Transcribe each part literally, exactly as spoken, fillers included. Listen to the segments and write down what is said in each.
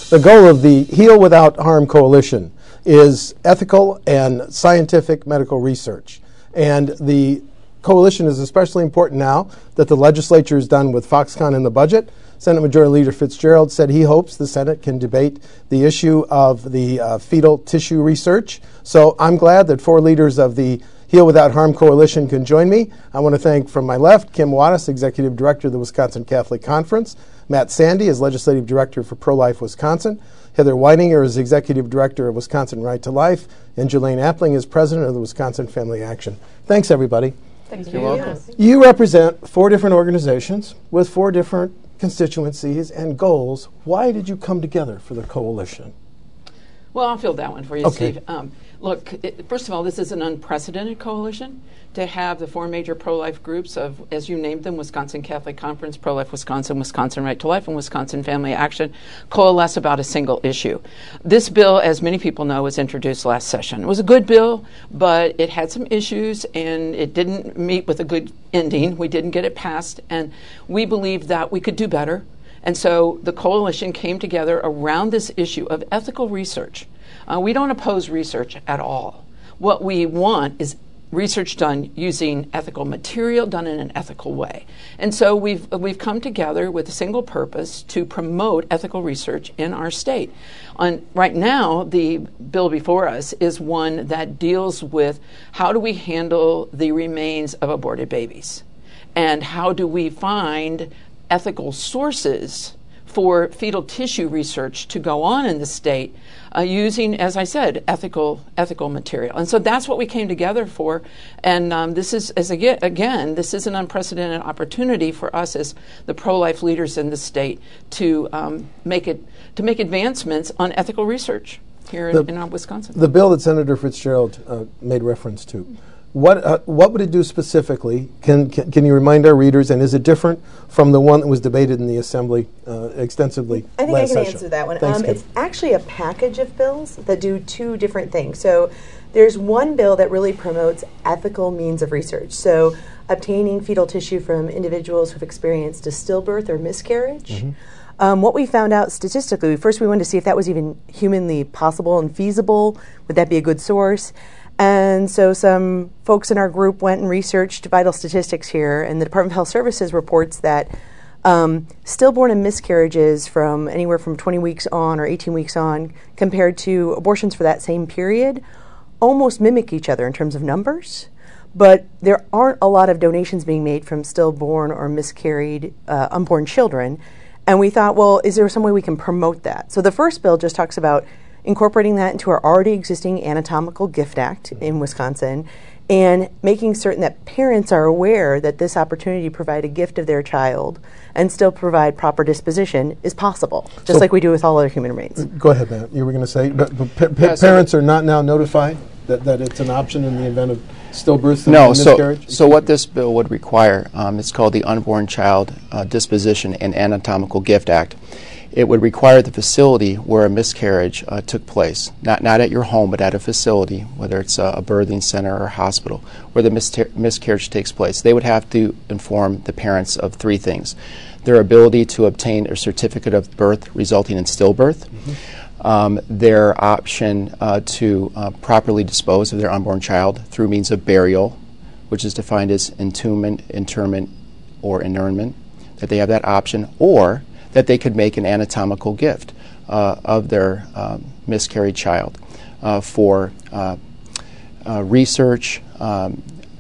The goal of the Heal Without Harm Coalition is ethical and scientific medical research. And the coalition is especially important now that the legislature is done with Foxconn in the budget. Senate Majority Leader Fitzgerald said he hopes the Senate can debate the issue of the uh, fetal tissue research. So I'm glad that four leaders of the Heal Without Harm Coalition can join me. I want to thank, from my left, Kim Wattis, Executive Director of the Wisconsin Catholic Conference, Matt Sandy is Legislative Director for Pro-Life Wisconsin, Heather Weininger is Executive Director of Wisconsin Right to Life, and Jelaine Appling is President of the Wisconsin Family Action. Thanks, everybody. Thank you. You're welcome. Yes. You represent four different organizations with four different constituencies and goals. Why did you come together for the coalition? Well, I'll field that one for you, Okay. Steve. Um, look, it, first of all, this is an unprecedented coalition to have the four major pro-life groups of, as you named them, Wisconsin Catholic Conference, Pro-Life Wisconsin, Wisconsin Right to Life, and Wisconsin Family Action, coalesce about a single issue. This bill, as many people know, was introduced last session. It was a good bill, but it had some issues, and it didn't meet with a good ending. We didn't get it passed, and we believed that we could do better. And so the coalition came together around this issue of ethical research. Uh, we don't oppose research at all. What we want is research done using ethical material, done in an ethical way. And so we've we've come together with a single purpose to promote ethical research in our state. On, right now, the bill before us is one that deals with how do we handle the remains of aborted babies, and how do we find ethical sources for fetal tissue research to go on in the state uh, using, as I said, ethical ethical material. And so that's what we came together for. And um, this is, as again, again, this is an unprecedented opportunity for us as the pro-life leaders in the state to um, make it to make advancements on ethical research here The- in, in our Wisconsin. The bill that Senator Fitzgerald uh, made reference to, what uh, what would it do specifically? Can, can can you remind our readers, and is it different from the one that was debated in the Assembly uh, extensively I think last I can session? answer that one. Thanks, Um, Kim. it's actually a package of bills that do two different things. So there's one bill that really promotes ethical means of research. So obtaining fetal tissue from individuals who've experienced a stillbirth or miscarriage. Mm-hmm. Um, what we found out statistically, first we wanted to see if that was even humanly possible and feasible. Would that be a good source? And so some folks in our group went and researched vital statistics here, and the Department of Health Services reports that um, stillborn and miscarriages from anywhere from twenty weeks on or eighteen weeks on compared to abortions for that same period almost mimic each other in terms of numbers. But there aren't a lot of donations being made from stillborn or miscarried uh, unborn children. And we thought, well, is there some way we can promote that? So the first bill just talks about incorporating that into our already existing Anatomical Gift Act in Wisconsin and making certain that parents are aware that this opportunity to provide a gift of their child and still provide proper disposition is possible, just So- like we do with all other human remains. Go ahead, Matt. You were going to say, but, but pa- pa- Yeah, so parents are not now notified that, that it's an option in the event of stillbirth and No, and so, miscarriage? so what this bill would require, um, it's called the Unborn Child uh, Disposition and Anatomical Gift Act. It would require the facility where a miscarriage uh, took place, not not at your home, but at a facility, whether it's a, a birthing center or a hospital, where the mister- miscarriage takes place. They would have to inform the parents of three things: their ability to obtain a certificate of birth resulting in stillbirth, mm-hmm. um, their option uh, to uh, properly dispose of their unborn child through means of burial, which is defined as entombment, interment, or inurnment, that they have that option, or that they could make an anatomical gift uh, of their um, miscarried child uh, for uh, uh, research, um,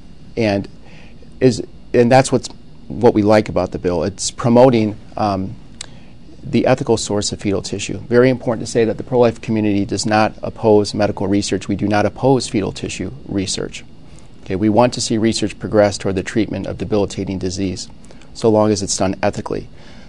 and is and that's what's what we like about the bill. It's promoting um, the ethical source of fetal tissue. Very important to say that the pro-life community does not oppose medical research. We do not oppose fetal tissue research. Okay, we want to see research progress toward the treatment of debilitating disease, so long as it's done ethically.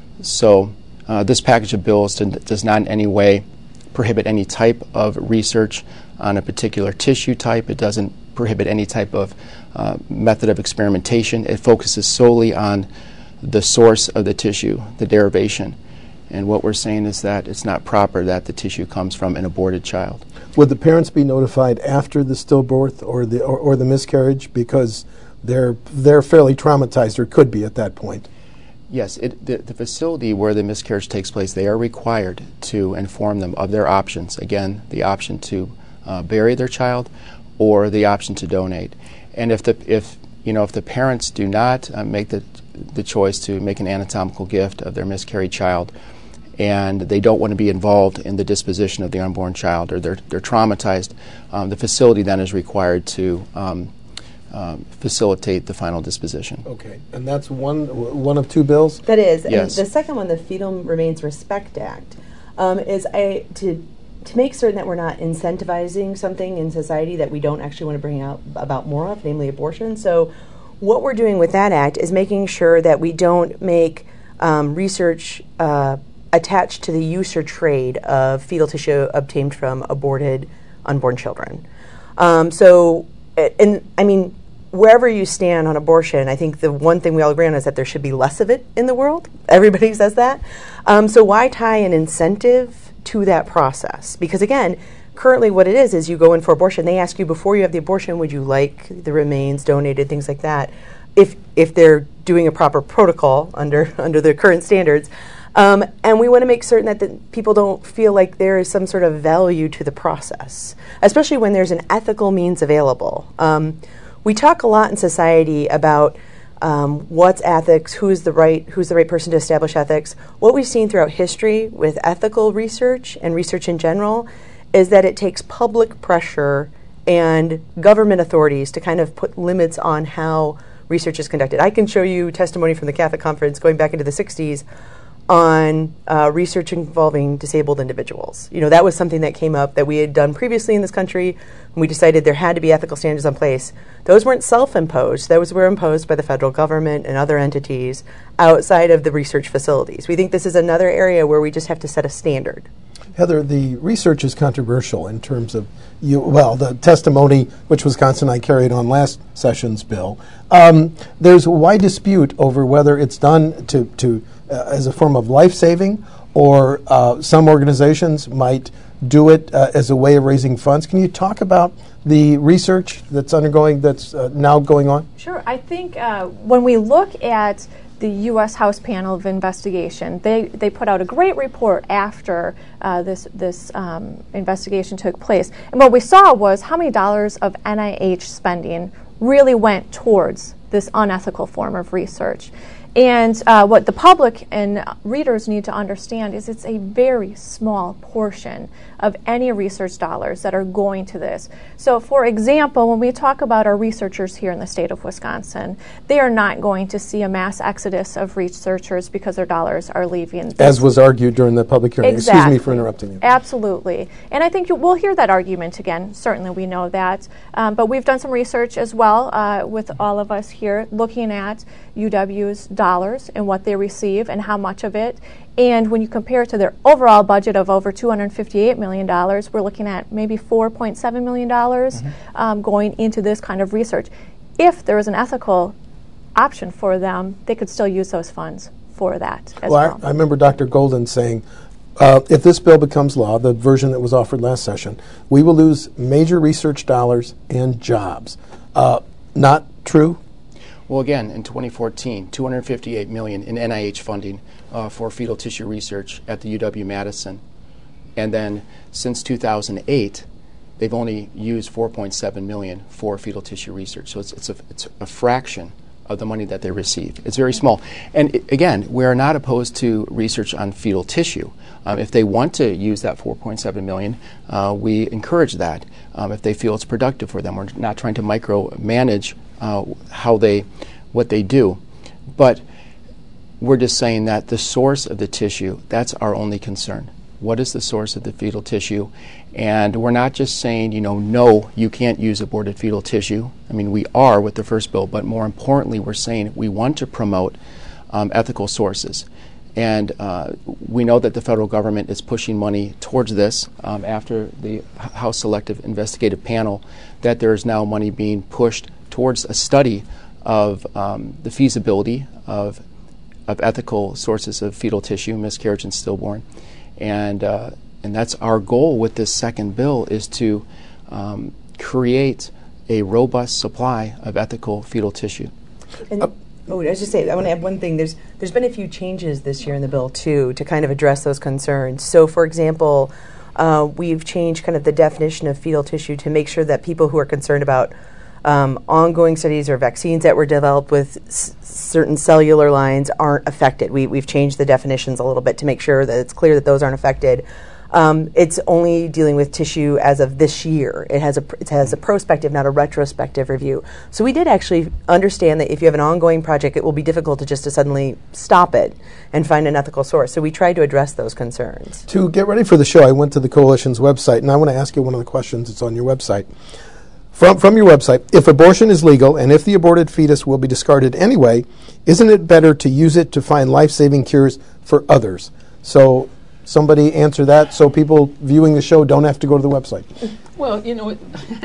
So uh, this package of bills does not in any way prohibit any type of research on a particular tissue type. It doesn't prohibit any type of uh, method of experimentation. It focuses solely on the source of the tissue, the derivation. And what we're saying is that it's not proper that the tissue comes from an aborted child. Would the parents be notified after the stillbirth or the or, or the miscarriage, because they're they're fairly traumatized, or could be at that point? Yes, it, the, the facility where the miscarriage takes place, they are required to inform them of their options. Again, the option to uh, bury their child or the option to donate. And if the if you know if the parents do not uh, make the the choice to make an anatomical gift of their miscarried child, and they don't want to be involved in the disposition of the unborn child, or they're they're traumatized, um, the facility then is required to um, um, facilitate the final disposition. Okay, and that's one one of two bills? That is. Yes. And the second one, the Fetal Remains Respect Act, um, is I to to make certain that we're not incentivizing something in society that we don't actually want to bring out about more of, namely abortion. So what we're doing with that act is making sure that we don't make um, research uh, attached to the use or trade of fetal tissue obtained from aborted unborn children. Um, so, and I mean, wherever you stand on abortion, I think the one thing we all agree on is that there should be less of it in the world. Everybody says that. Um, so why tie an incentive to that process? Because again, currently what it is is you go in for abortion, they ask you before you have the abortion, would you like the remains donated, things like that, if if they're doing a proper protocol under under the current standards. Um, and we want to make certain that the people don't feel like there is some sort of value to the process, especially when there's an ethical means available. Um, we talk a lot in society about Um, what's ethics, who's the right who's the right person to establish ethics. What we've seen throughout history with ethical research and research in general is that it takes public pressure and government authorities to kind of put limits on how research is conducted. I can show you testimony from the Catholic Conference going back into the sixties on uh, research involving disabled individuals. You know, that was something that came up that we had done previously in this country, and we decided there had to be ethical standards in place. Those weren't self-imposed. Those were imposed by the federal government and other entities outside of the research facilities. We think this is another area where we just have to set a standard. Heather, the research is controversial in terms of, you. well, the testimony which Wisconsin and I carried on last session's bill. Um, there's a wide dispute over whether it's done to, to uh, as a form of life-saving, or uh, some organizations might do it uh, as a way of raising funds. Can you talk about the research that's undergoing, that's uh, now going on? Sure. I think uh, when we look at the U S House Panel of Investigation, they, they put out a great report after uh, this, this um, investigation took place. And what we saw was how many dollars of N I H spending really went towards this unethical form of research. And uh, what the public and readers need to understand is it's a very small portion of any research dollars that are going to this. So, for example, when we talk about our researchers here in the state of Wisconsin, they are not going to see a mass exodus of researchers because their dollars are leaving. As was argued during the public hearing. Exactly. Excuse me for interrupting you. Absolutely. And I think you, we'll hear that argument again. Certainly we know that. Um, but we've done some research as well uh, with all of us here looking at U W's dollars and what they receive and how much of it. And when you compare it to their overall budget of over two hundred fifty-eight million dollars, we're looking at maybe four point seven million dollars mm-hmm. um, going into this kind of research. If there was an ethical option for them, they could still use those funds for that as well. well. I, I remember Doctor Golden saying, uh, if this bill becomes law, the version that was offered last session, we will lose major research dollars and jobs. Uh, not true? Well, again, in twenty fourteen, two hundred fifty-eight million dollars in N I H funding uh, for fetal tissue research at the U W-Madison. And then since two thousand eight, they've only used four point seven million dollars for fetal tissue research. So it's, it's, a, it's a fraction of the money that they receive. It's very small. And it, again, we are not opposed to research on fetal tissue. Um, if they want to use that four point seven million dollars, uh, we encourage that um, if they feel it's productive for them. We're not trying to micromanage uh, how they, what they do. But we're just saying that the source of the tissue, that's our only concern. What is the source of the fetal tissue? And we're not just saying, you know, no, you can't use aborted fetal tissue. I mean, we are with the first bill, but more importantly, we're saying we want to promote um, ethical sources. And uh, we know that the federal government is pushing money towards this um, after the House Selective Investigative Panel, that there is now money being pushed towards a study of um, the feasibility of, of ethical sources of fetal tissue, miscarriage and stillborn. And uh, and that's our goal with this second bill, is to um, create a robust supply of ethical fetal tissue. And Uh, Oh, I was just say I want to add one thing. There's there's been a few changes this year in the bill too to kind of address those concerns. So, for example, uh, we've changed kind of the definition of fetal tissue to make sure that people who are concerned about um, ongoing studies or vaccines that were developed with s- certain cellular lines aren't affected. We we've changed the definitions a little bit to make sure that it's clear that those aren't affected. Um, it's only dealing with tissue as of this year. It has a it has a prospective, not a retrospective review. So we did actually understand that if you have an ongoing project, it will be difficult to just to suddenly stop it and find an ethical source. So we tried to address those concerns. To get ready for the show, I went to the Coalition's website, and I want to ask you one of the questions that's on your website. From from your website, if abortion is legal and if the aborted fetus will be discarded anyway, isn't it better to use it to find life-saving cures for others? So somebody answer that so people viewing the show don't have to go to the website. Well, you know,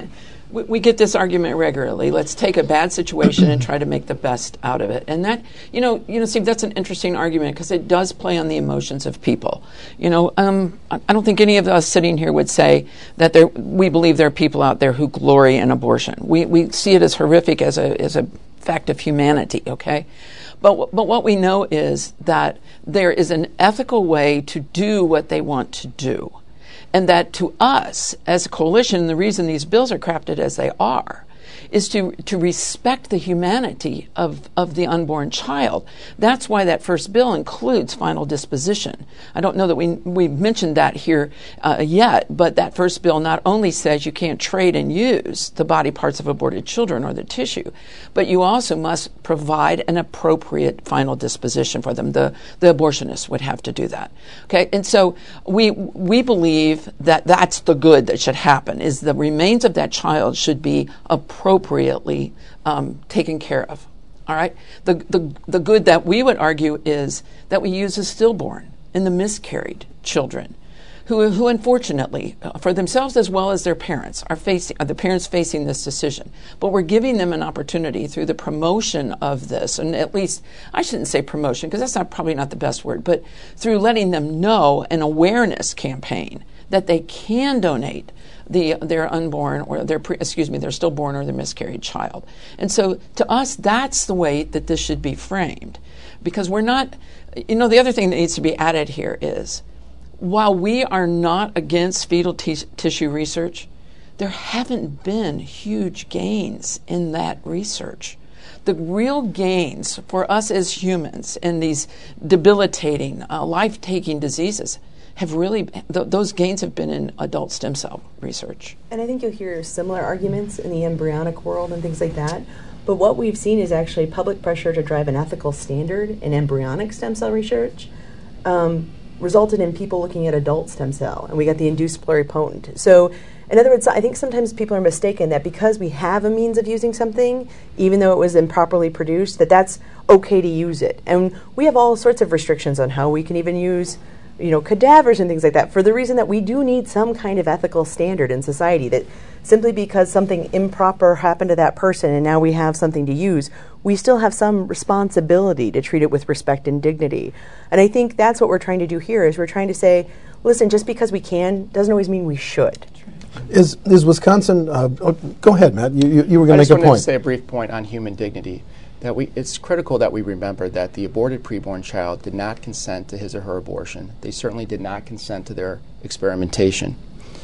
we, we get this argument regularly. Let's take a bad situation and try to make the best out of it. And that, you know, you know, Steve, that's an interesting argument because it does play on the emotions of people. You know, um, I, I don't think any of us sitting here would say that there, we believe there are people out there who glory in abortion. We we see it as horrific as a as a fact of humanity. Okay. But, w- but what we know is that there is an ethical way to do what they want to do. And that to us, as a coalition, the reason these bills are crafted as they are is to, to respect the humanity of, of the unborn child. That's why that first bill includes final disposition. I don't know that we we mentioned that here uh, yet, but that first bill not only says you can't trade and use the body parts of aborted children or the tissue, but you also must provide an appropriate final disposition for them. The, the abortionist would have to do that. Okay, and so we we believe that that's the good that should happen, is the remains of that child should be appropriate appropriately um, taken care of. All right. The, the the good that we would argue is that we use the stillborn and the miscarried children, who who unfortunately, uh, for themselves as well as their parents, are facing are the parents facing this decision. But we're giving them an opportunity through the promotion of this, and at least I shouldn't say promotion because that's not probably not the best word, but through letting them know an awareness campaign that they can donate the their unborn or their pre, excuse me their stillborn or their miscarried child. And so to us, that's the way that this should be framed, because we're not, you know, the other thing that needs to be added here is, while we are not against fetal t- tissue research, there haven't been huge gains in that research. The real gains for us as humans in these debilitating, uh, life-taking diseases have really, th- those gains have been in adult stem cell research. And I think you'll hear similar arguments in the embryonic world and things like that. But what we've seen is actually public pressure to drive an ethical standard in embryonic stem cell research um, resulted in people looking at adult stem cell, and we got the induced pluripotent. So, in other words, I think sometimes people are mistaken that because we have a means of using something, even though it was improperly produced, that that's okay to use it. And we have all sorts of restrictions on how we can even use, you know, cadavers and things like that, for the reason that we do need some kind of ethical standard in society, that simply because something improper happened to that person and now we have something to use, we still have some responsibility to treat it with respect and dignity. And I think that's what we're trying to do here, is we're trying to say, listen, just because we can doesn't always mean we should. Is is Wisconsin, uh, oh, go ahead, Matt, you, you, you were going to make a point. I just wanted to say a brief point on human dignity. That we, it's critical that we remember that the aborted preborn child did not consent to his or her abortion. They certainly did not consent to their experimentation.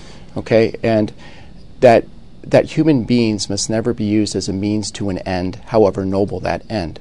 Okay, and that that human beings must never be used as a means to an end, however noble that end.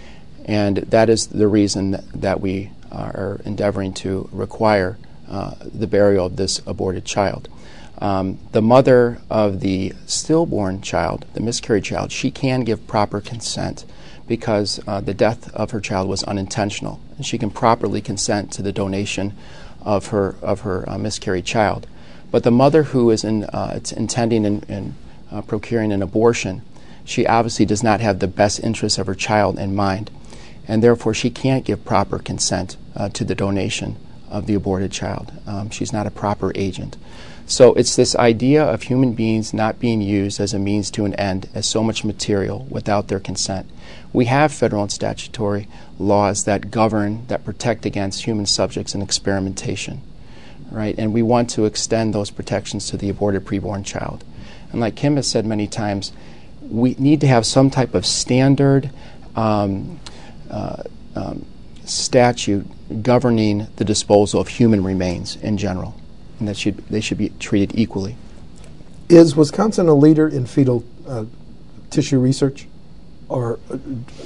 And that is the reason that, that we are endeavoring to require uh, the burial of this aborted child. Um, the mother of the stillborn child, the miscarried child, she can give proper consent because uh, the death of her child was unintentional, and she can properly consent to the donation of her of her uh, miscarried child. But the mother who is in, uh, it's intending in, in uh, procuring an abortion, she obviously does not have the best interests of her child in mind, and therefore she can't give proper consent uh, to the donation of the aborted child. Um, she's not a proper agent. So it's this idea of human beings not being used as a means to an end, as so much material without their consent. We have federal and statutory laws that govern, that protect against human subjects and experimentation, right? And we want to extend those protections to the aborted preborn child. And like Kim has said many times, we need to have some type of standard, um, uh, um, statute governing the disposal of human remains in general, and that should they should be treated equally. Is Wisconsin a leader in fetal uh, tissue research, or uh,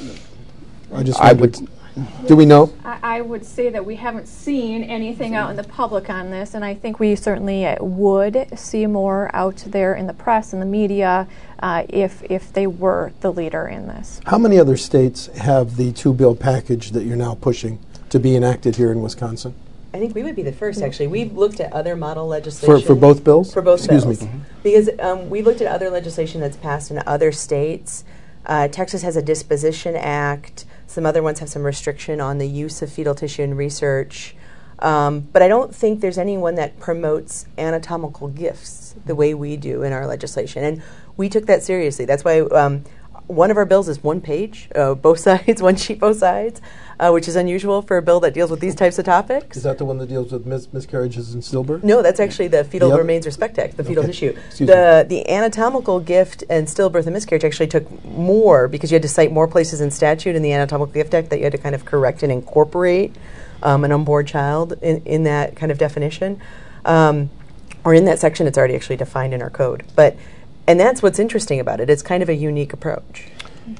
I just I wondered, would. do we know? I, I would say that we haven't seen anything out in the public on this, and I think we certainly uh, would see more out there in the press and the media uh, if if they were the leader in this. How many other states have the two-bill package that you're now pushing to be enacted here in Wisconsin? I think we would be the first, actually. We've looked at other model legislation. For, for both bills? For both Excuse bills. me. Mm-hmm. Because um, we've looked at other legislation that's passed in other states. Uh, Texas has a Disposition Act. Some other ones have some restriction on the use of fetal tissue in research. Um, but I don't think there's anyone that promotes anatomical gifts the way we do in our legislation. And we took that seriously. That's why um, one of our bills is one page, uh, both sides, one sheet, both sides, uh, which is unusual for a bill that deals with these types of topics. Is that the one that deals with mis- miscarriages and stillbirth? No, that's actually the Fetal Yep. Remains Respect Act, the fetal Okay. tissue. Excuse the The anatomical gift and stillbirth and miscarriage actually took more because you had to cite more places in statute in the Anatomical Gift Act that you had to kind of correct and incorporate um, an unborn child in, in that kind of definition. Um, or in that section, it's already actually defined in our code. But and that's what's interesting about it. It's kind of a unique approach.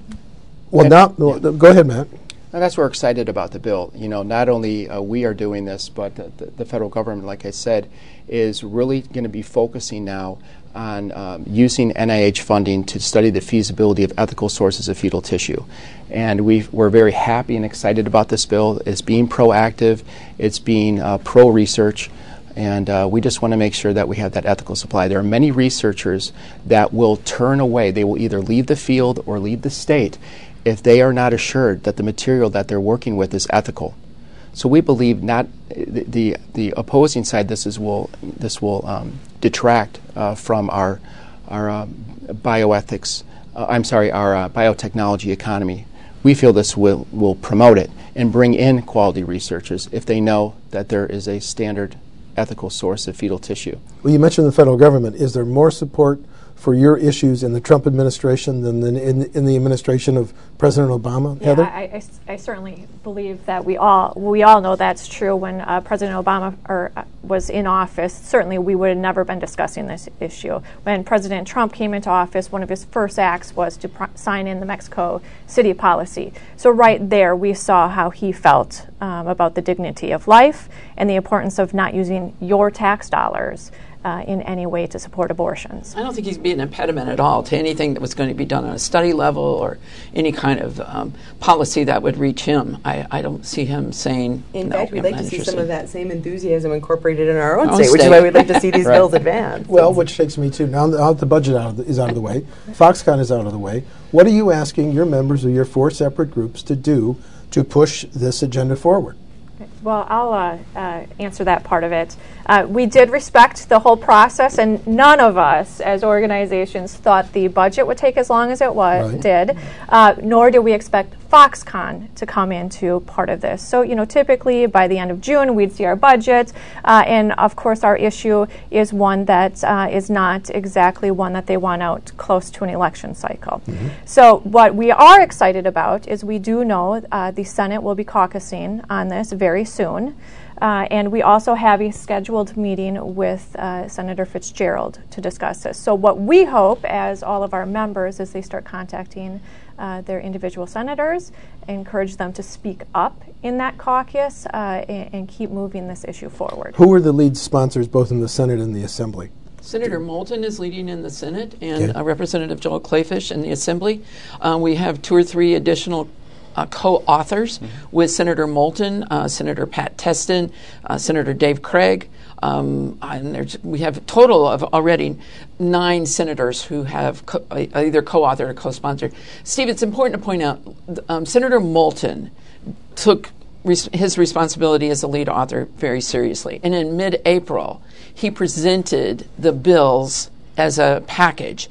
Well, now, no, go ahead, Matt. And that's why we're excited about the bill. You know, not only uh, we are doing this, but the, the, the federal government, like I said, is really going to be focusing now on um, using N I H funding to study the feasibility of ethical sources of fetal tissue. And we've, we're very happy and excited about this bill. It's being proactive. It's being uh, pro-research. And uh, we just want to make sure that we have that ethical supply. There are many researchers that will turn away. They will either leave the field or leave the state if they are not assured that the material that they're working with is ethical. So we believe not the the, the opposing side. This is will this will um, detract uh, from our our um, bioethics. Uh, I'm sorry, our uh, biotechnology economy. We feel this will will promote it and bring in quality researchers if they know that there is a standard ethical source of fetal tissue. Well, you mentioned the federal government. Is there more support for your issues in the Trump administration than in, in, in the administration of President Obama, Yeah, Heather? I, I, I certainly believe that we all we all know that's true. When uh, President Obama or, uh, was in office, certainly we would have never been discussing this issue. When President Trump came into office, one of his first acts was to pr- sign in the Mexico City policy. So right there, we saw how he felt um, about the dignity of life and the importance of not using your tax dollars Uh, in any way to support abortions. I don't think he's being an impediment at all to anything that was going to be done on a study level or any kind of um, policy that would reach him. I, I don't see him saying, In no, fact, we'd I'm like not to see interested. some of that same enthusiasm incorporated in our own Our own state, which is state. why we'd like to see these Right. bills advance. Well, which takes me to, now now that the budget out of the, is out of the way, Foxconn is out of the way, what are you asking your members of your four separate groups to do to push this agenda forward? Well, I'll uh, uh, answer that part of it. Uh, we did respect the whole process, and none of us as organizations thought the budget would take as long as it was, Right. did, uh, nor did we expect Foxconn to come into part of this. So, you know, typically by the end of June, we'd see our budget, uh, and of course our issue is one that uh, is not exactly one that they want out close to an election cycle. Mm-hmm. So what we are excited about is we do know uh, the Senate will be caucusing on this very soon. Uh, and we also have a scheduled meeting with uh, Senator Fitzgerald to discuss this. So what we hope as all of our members as they start contacting uh, their individual senators, encourage them to speak up in that caucus uh, and, and keep moving this issue forward. Who are the lead sponsors both in the Senate and the Assembly? Senator Moulton is leading in the Senate, and Okay. uh, Representative Joel Clayfish in the Assembly. Uh, we have two or three additional Uh, co-authors mm-hmm. with Senator Moulton, uh, Senator Pat Testin, uh, Senator Dave Craig, um, and there's, we have a total of already nine senators who have co- uh, either co-authored or co-sponsored. Steve, it's important to point out um, Senator Moulton took res- his responsibility as a lead author very seriously, and in mid-April he presented the bills as a package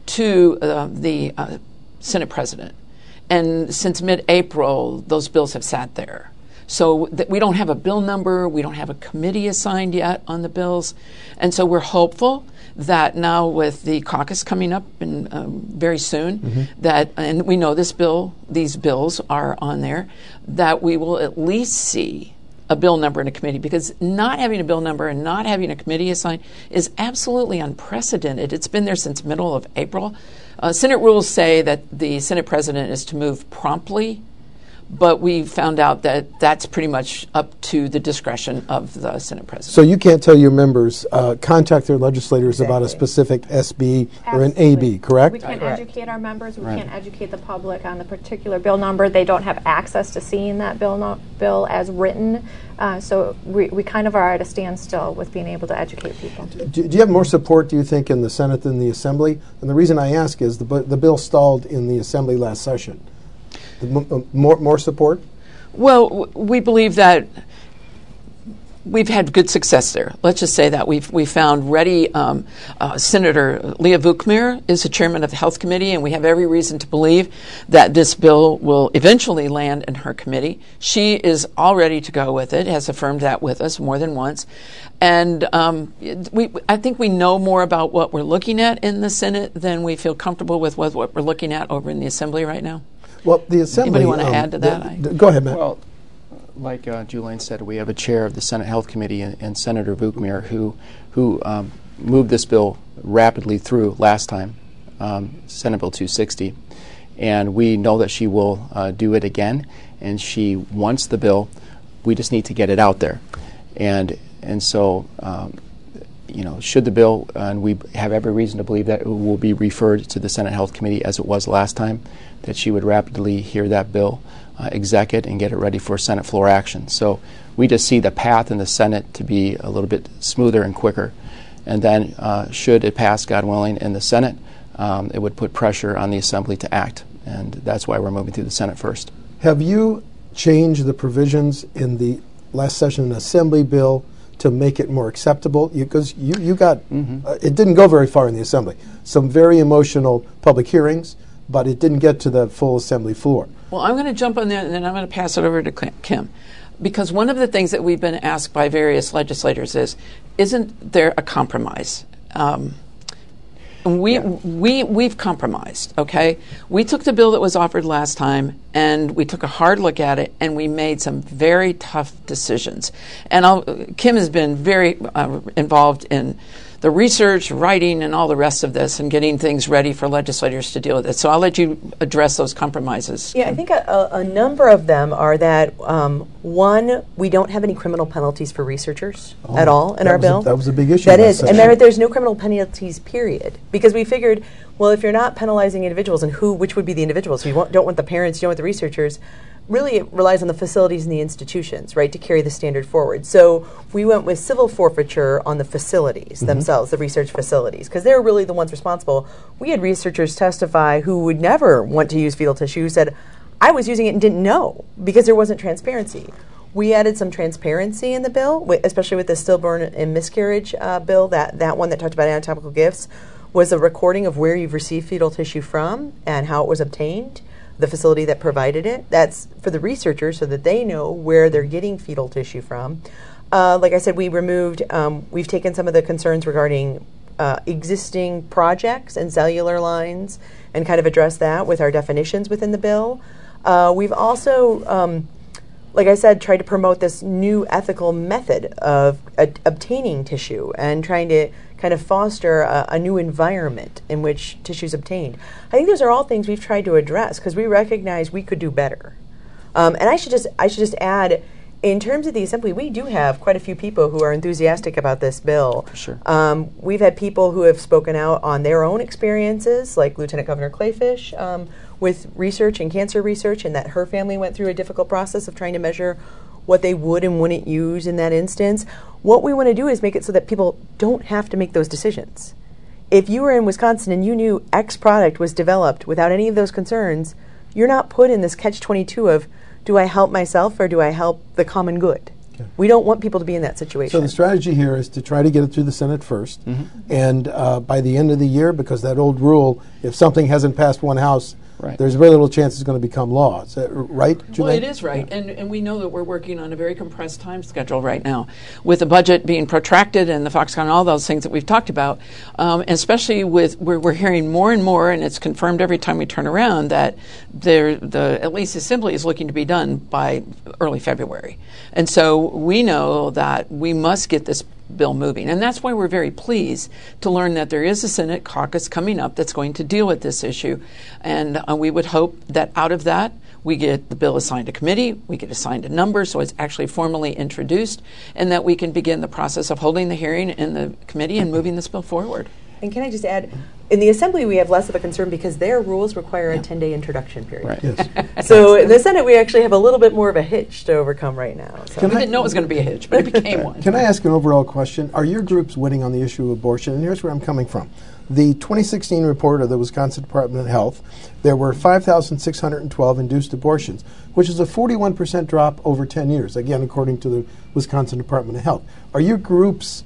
to uh, the uh, Senate President. And since mid-April, those bills have sat there. So that we don't have a bill number, we don't have a committee assigned yet on the bills. And so we're hopeful that now with the caucus coming up in, um, very soon, mm-hmm. that, and we know this bill, these bills are on there, that we will at least see a bill number in a committee, because not having a bill number and not having a committee assigned is absolutely unprecedented. It's been there since middle of April. Uh, Senate rules say that the Senate president is to move promptly, but we found out that that's pretty much up to the discretion of the Senate president. So you can't tell your members, uh, contact their legislators Exactly. about a specific S B or an Absolutely. A B, correct? We can't Correct. educate our members. We Right. can't educate the public on the particular bill number. They don't have access to seeing that bill no- bill as written. Uh, so we, we kind of are at a standstill with being able to educate people. Do, do you have more support, do you think, in the Senate than the Assembly? And the reason I ask is the, bu- the bill stalled in the Assembly last session. The m- uh, more, more support? Well, w- we believe that we've had good success there. Let's just say that we've we found ready. Um, uh, Senator Leah Vukmir is the chairman of the Health Committee, and we have every reason to believe that this bill will eventually land in her committee. She is all ready to go with it, has affirmed that with us more than once. And um, we, I think we know more about what we're looking at in the Senate than we feel comfortable with what, what we're looking at over in the Assembly right now. Well, the Assembly... Anybody want to um, add to that? the- I- the- go ahead, Matt. Well, like uh, Julian said, we have a chair of the Senate Health Committee and, and Senator Vukmir who who um, moved this bill rapidly through last time, um, Senate Bill two sixty, and we know that she will uh, do it again. And she wants the bill. We just need to get it out there, and and so um, you know, should the bill, uh, and we have every reason to believe that it will be referred to the Senate Health Committee as it was last time, that she would rapidly hear that bill, uh, exec it, and get it ready for Senate floor action. So we just see the path in the Senate to be a little bit smoother and quicker. And then uh, should it pass, God willing, in the Senate, um, it would put pressure on the Assembly to act. And that's why we're moving through the Senate first. Have you changed the provisions in the last session Assembly bill to make it more acceptable? Because you, you, you got, Mm-hmm. uh, it didn't go very far in the Assembly. Some very emotional public hearings, but it didn't get to the full Assembly floor. Well, I'm going to jump on that, and then I'm going to pass it over to Cl- Kim. Because one of the things that we've been asked by various legislators is, isn't there a compromise? Um, and we, we, we've compromised, okay? We took the bill that was offered last time, and we took a hard look at it, and we made some very tough decisions. And I'll, Kim has been very uh, involved in the research, writing, and all the rest of this, and getting things ready for legislators to deal with it. So I'll let you address those compromises. Yeah, I think a, a, a number of them are that, um, one, we don't have any criminal penalties for researchers Oh, at all in that our was a- bill. that was a big issue That last is, and session. there, there's no criminal penalties, period. Because we figured, well, if you're not penalizing individuals, and who, which would be the individuals? We want, don't want the parents, you don't want the researchers. Really, it relies on the facilities and the institutions, right, to carry the standard forward. So we went with civil forfeiture on the facilities Mm-hmm. themselves, the research facilities, because they're really the ones responsible. We had researchers testify who would never want to use fetal tissue, who said, I was using it and didn't know, because there wasn't transparency. We added some transparency in the bill, wi- especially with the stillborn and miscarriage uh, bill, that, that one that talked about anatomical gifts, was a recording of where you've received fetal tissue from and how it was obtained, the facility that provided it. That's for the researchers so that they know where they're getting fetal tissue from. Uh, like I said, we removed, um, we've taken some of the concerns regarding uh, existing projects and cellular lines and kind of addressed that with our definitions within the bill. Uh, we've also, um, like I said, tried to promote this new ethical method of uh, obtaining tissue and trying to kind of foster a, a new environment in which tissue is obtained. I think those are all things we've tried to address because we recognize we could do better. Um, and I should just I should just add, in terms of the Assembly, we do have quite a few people who are enthusiastic about this bill. Sure. Um, we've had people who have spoken out on their own experiences, like Lieutenant Governor Clayfish, um, with research and cancer research, and that her family went through a difficult process of trying to measure what they would and wouldn't use in that instance. What we want to do is make it so that people don't have to make those decisions. If you were in Wisconsin and you knew X product was developed without any of those concerns, you're not put in this catch twenty-two of, do I help myself or do I help the common good? Okay. We don't want people to be in that situation. So the strategy here is to try to get it through the Senate first, Mm-hmm. and uh, by the end of the year, because that old rule, if something hasn't passed one house, Right. there's very little chance it's going to become law. Is that right, Junaid? Well, it is right, and and we know that we're working on a very compressed time schedule right now, with the budget being protracted and the Foxconn and all those things that we've talked about, um, and especially with where we're hearing more and more, and it's confirmed every time we turn around that there the at least Assembly is looking to be done by early February, and so we know that we must get this bill moving. And that's why we're very pleased to learn that there is a Senate caucus coming up that's going to deal with this issue. And uh, we would hope that out of that, we get the bill assigned to committee, we get assigned a number so it's actually formally introduced, and that we can begin the process of holding the hearing in the committee and moving this bill forward. And can I just add, in the Assembly we have less of a concern because their rules require a ten-day introduction period. Right. Yes. So in the Senate we actually have a little bit more of a hitch to overcome right now. So. We didn't know it was going to be a hitch, but it became one. Can I ask an overall question? Are your groups winning on the issue of abortion? And here's where I'm coming from. The twenty sixteen report of the Wisconsin Department of Health, there were five thousand six hundred twelve induced abortions, which is a forty-one percent drop over ten years, again, according to the Wisconsin Department of Health. Are your groups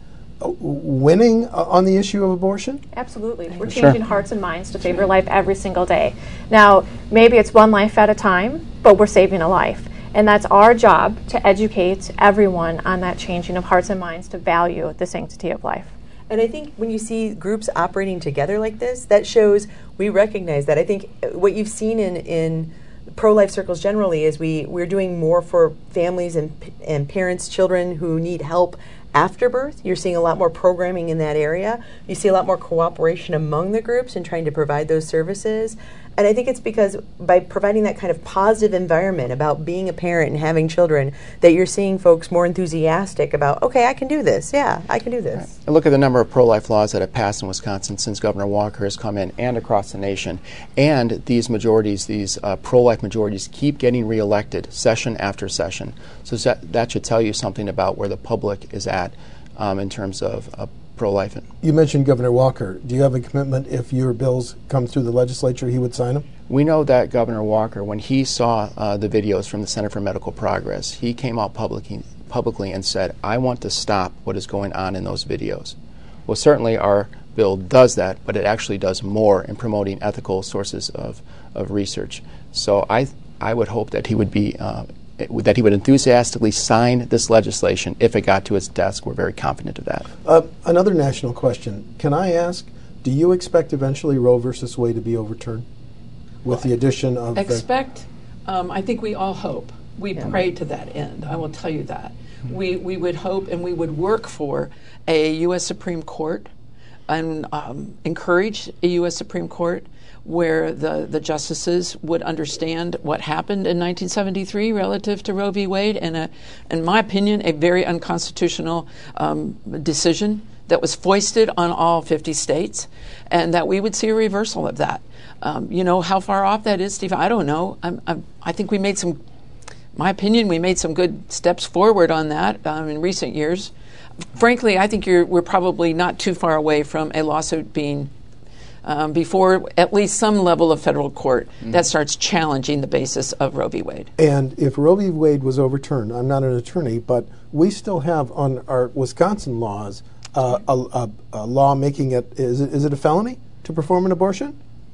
winning uh, on the issue of abortion? Absolutely. We're Sure. changing hearts and minds to favor life every single day. Now, maybe it's one life at a time, but we're saving a life. And that's our job to educate everyone on that changing of hearts and minds to value the sanctity of life. And I think when you see groups operating together like this, that shows we recognize that. I think what you've seen in, in pro-life circles generally is we, we're doing more for families and, and parents, children who need help after birth. You're seeing a lot more programming in that area. You see a lot more cooperation among the groups in trying to provide those services. And I think it's because by providing that kind of positive environment about being a parent and having children that you're seeing folks more enthusiastic about, okay, I can do this. Yeah, I can do this. Right. And look at the number of pro-life laws that have passed in Wisconsin since Governor Walker has come in and across the nation. And these majorities, these uh, pro-life majorities, keep getting reelected session after session. So that, that should tell you something about where the public is at um, in terms of uh, pro-life. You mentioned Governor Walker. Do you have a commitment if your bills come through the legislature, he would sign them? We know that Governor Walker, when he saw uh, the videos from the Center for Medical Progress, he came out publicly, publicly and said, I want to stop what is going on in those videos. Well, certainly our bill does that, but it actually does more in promoting ethical sources of, of research. So I, I would hope that he would be uh, that he would enthusiastically sign this legislation if it got to his desk. We're very confident of that. Uh, another national question. Can I ask, do you expect eventually Roe versus Wade to be overturned with the addition of... Expect, um, I think we all hope. We yeah. pray to that end. I will tell you that. Mm-hmm. We, we would hope and we would work for a U S Supreme Court and um, encourage a U S Supreme Court where the, the justices would understand what happened in nineteen seventy-three relative to Roe v. Wade, and, a, in my opinion, a very unconstitutional um, decision that was foisted on all fifty states, and that we would see a reversal of that. Um, you know, how far off that is, Steve, I don't know. I'm, I'm, I think we made some, my opinion, we made some good steps forward on that um, in recent years. Frankly, I think you're, we're probably not too far away from a lawsuit being Um, before at least some level of federal court mm-hmm. that starts challenging the basis of Roe v. Wade. And if Roe v. Wade was overturned, I'm not an attorney, but we still have on our Wisconsin laws uh, a, a, a law making it is, it, is it a felony to perform an abortion?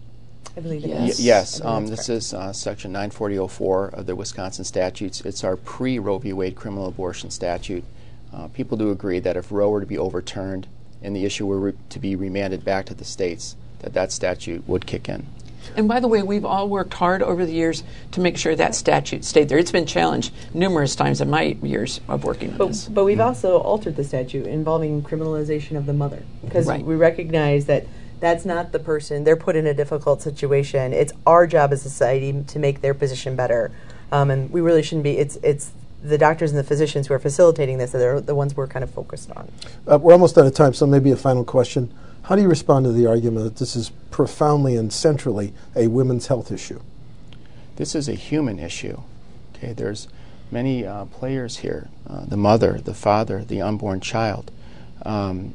I believe it yes. is. Y- yes, I um, this is uh, section nine forty oh four of the Wisconsin statutes. It's our pre-Roe v. Wade criminal abortion statute. Uh, people do agree that if Roe were to be overturned and the issue were re- to be remanded back to the states, that that statute would kick in. And by the way, we've all worked hard over the years to make sure that statute stayed there. It's been challenged numerous times in my years of working on but, this. But we've also altered the statute involving criminalization of the mother, because right. we recognize that that's not the person. They're put in a difficult situation. It's our job as a society to make their position better. Um, and we really shouldn't be, it's it's the doctors and the physicians who are facilitating this that are the ones we're kind of focused on. Uh, we're almost out of time, so maybe a final question. How do you respond to the argument that this is profoundly and centrally a women's health issue? This is a human issue. Okay, there's many uh, players here: uh, the mother, the father, the unborn child. Um,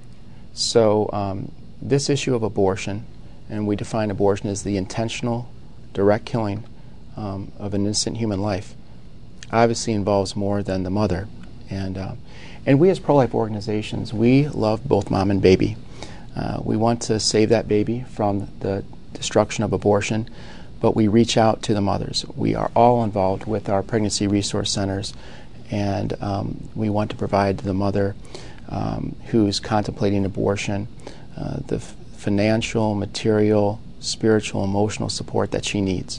so um, this issue of abortion, and we define abortion as the intentional, direct killing um, of an innocent human life, obviously involves more than the mother. And uh, and we as pro-life organizations, we love both mom and baby. Uh, we want to save that baby from the destruction of abortion, but we reach out to the mothers. We are all involved with our pregnancy resource centers, and um, we want to provide the mother um, who's contemplating abortion uh, the f- financial, material, spiritual, emotional support that she needs.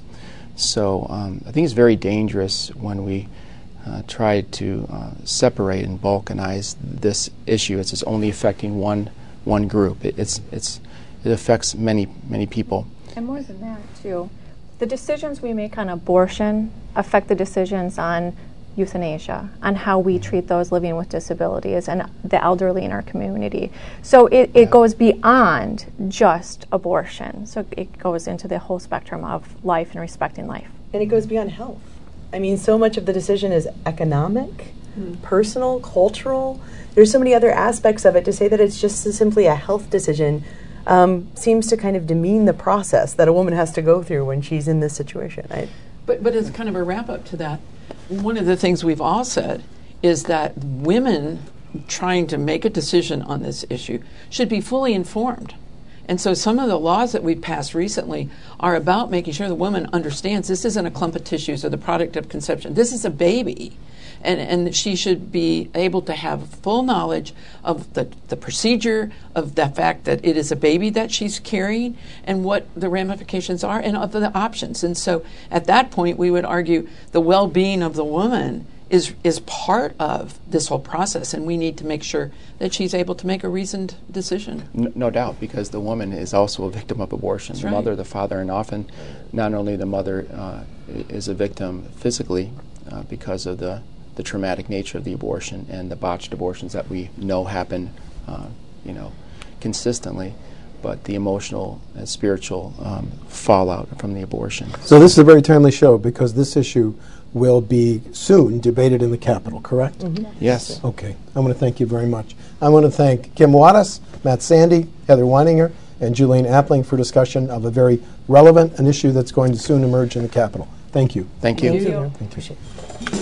So um, I think it's very dangerous when we uh, try to uh, separate and balkanize this issue. It's just only affecting one one group. It, it's it's it affects many many people. And more than that, too, the decisions we make on abortion affect the decisions on euthanasia, on how we treat those living with disabilities and the elderly in our community. So it, it goes beyond just abortion. So it goes into the whole spectrum of life and respecting life. And it goes beyond health. I mean, so much of the decision is economic, mm. personal, cultural. There's so many other aspects of it. To say that it's just simply a health decision um, seems to kind of demean the process that a woman has to go through when she's in this situation. I, But but as kind of a wrap up to that, one of the things we've all said is that women trying to make a decision on this issue should be fully informed. And so some of the laws that we've passed recently are about making sure the woman understands this isn't a clump of tissues or the product of conception. This is a baby. And, and she should be able to have full knowledge of the, the procedure, of the fact that it is a baby that she's carrying, and what the ramifications are, and of the options. And so at that point, we would argue the well-being of the woman is is part of this whole process, and we need to make sure that she's able to make a reasoned decision. No, no doubt, because the woman is also a victim of abortion. That's the right. mother, the father, and often not only the mother uh, is a victim physically uh, because of the the traumatic nature of the abortion and the botched abortions that we know happen, uh, you know, consistently, but the emotional and spiritual um, fallout from the abortion. So this is a very timely show because this issue will be soon debated in the Capitol, correct? mm-hmm. Yes. Okay. I want to thank you very much. I want to thank Kim Wattis, Matt Sandy, Heather Weininger, and Julian Appling for discussion of a very relevant an issue that's going to soon emerge in the Capitol. Thank you. Thank you. Thank you. Thank you.